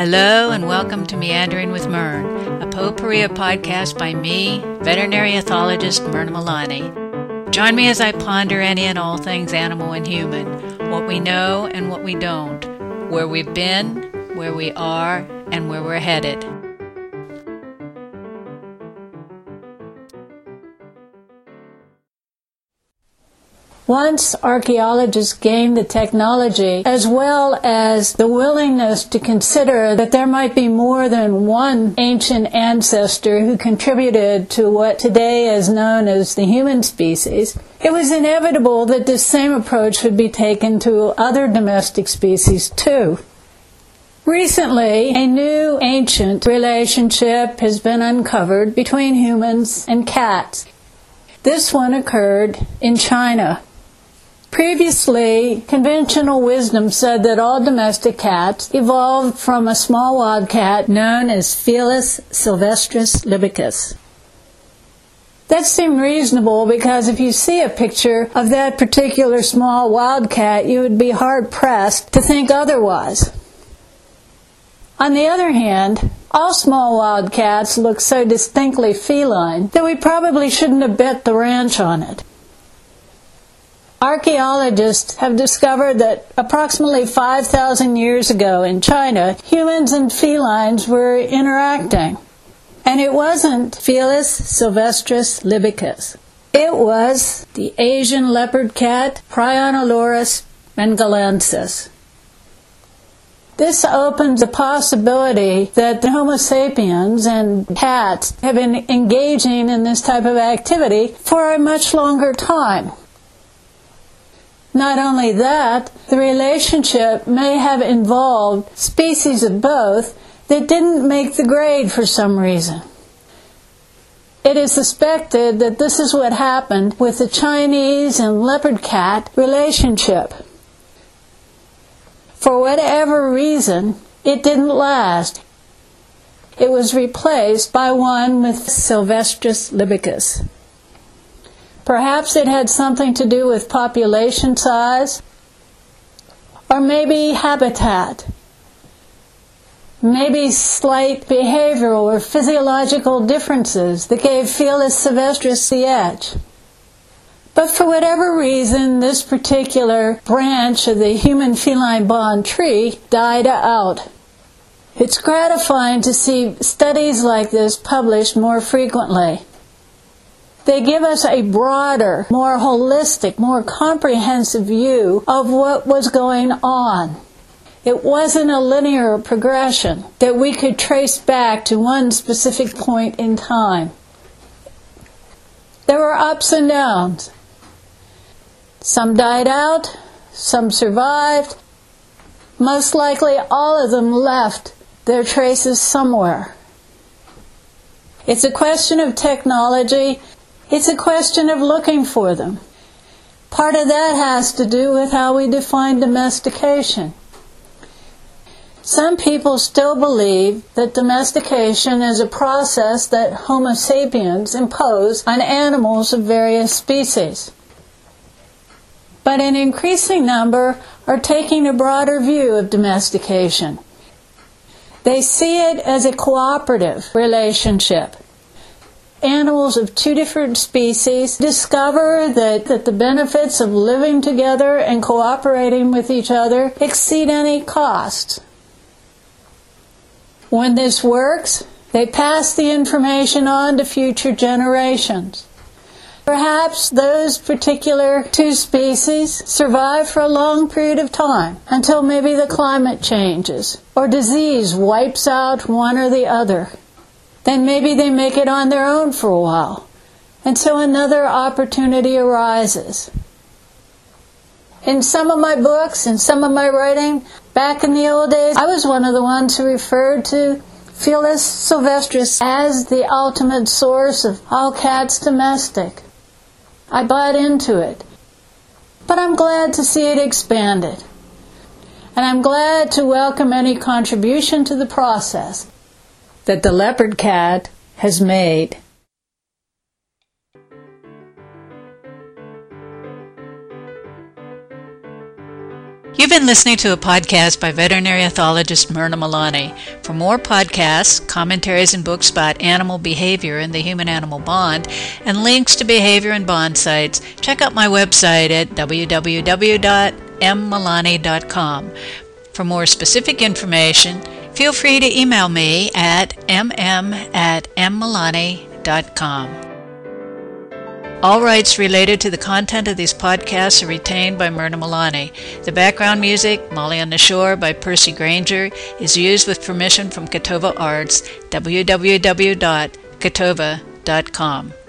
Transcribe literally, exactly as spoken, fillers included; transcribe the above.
Hello and welcome to Meandering with Myrn, a potpourri podcast by me, veterinary ethologist Myrna Milani. Join me as I ponder any and all things animal and human, what we know and what we don't, where we've been, where we are, and where we're headed. Once archaeologists gained the technology as well as the willingness to consider that there might be more than one ancient ancestor who contributed to what today is known as the human species, it was inevitable that this same approach would be taken to other domestic species too. Recently, a new ancient relationship has been uncovered between humans and cats. This one occurred in China. Previously, conventional wisdom said that all domestic cats evolved from a small wild cat known as Felis sylvestris libicus. That seemed reasonable because if you see a picture of that particular small wild cat, you would be hard-pressed to think otherwise. On the other hand, all small wild cats look so distinctly feline that we probably shouldn't have bet the ranch on it. Archaeologists have discovered that approximately five thousand years ago in China, humans and felines were interacting. And it wasn't Felis sylvestris libicus. It was the Asian leopard cat, Prionolorus bengalensis. This opens the possibility that the Homo sapiens and cats have been engaging in this type of activity for a much longer time. Not only that, the relationship may have involved species of both that didn't make the grade for some reason. It is suspected that this is what happened with the Chinese and leopard cat relationship. For whatever reason, it didn't last. It was replaced by one with Sylvestris libicus. Perhaps it had something to do with population size, or maybe habitat, maybe slight behavioral or physiological differences that gave Felis sylvestris the edge. But for whatever reason, this particular branch of the human-feline bond tree died out. It's gratifying to see studies like this published more frequently. They give us a broader, more holistic, more comprehensive view of what was going on. It wasn't a linear progression that we could trace back to one specific point in time. There were ups and downs. Some died out, some survived. Most likely all of them left their traces somewhere. It's a question of technology. It's a question of looking for them. Part of that has to do with how we define domestication. Some people still believe that domestication is a process that Homo sapiens impose on animals of various species. But an increasing number are taking a broader view of domestication. They see it as a cooperative relationship. Animals of two different species discover that, that the benefits of living together and cooperating with each other exceed any costs. When this works, they pass the information on to future generations. Perhaps those particular two species survive for a long period of time, until maybe the climate changes, or disease wipes out one or the other. Then maybe they make it on their own for a while, until another opportunity arises. In some of my books, in some of my writing, back in the old days, I was one of the ones who referred to Felis sylvestris as the ultimate source of all cats domestic. I bought into it. But I'm glad to see it expanded. And I'm glad to welcome any contribution to the process that the leopard cat has made. You've been listening to a podcast by veterinary ethologist Myrna Milani. For more podcasts, commentaries, and books about animal behavior and the human-animal bond, and links to behavior and bond sites, check out my website at w w w dot m milani dot com. For more specific information, feel free to email me at m m at m milani dot com. All rights related to the content of these podcasts are retained by Myrna Milani. The background music, Molly on the Shore by Percy Granger, is used with permission from Catova Arts, w w w dot catova dot com.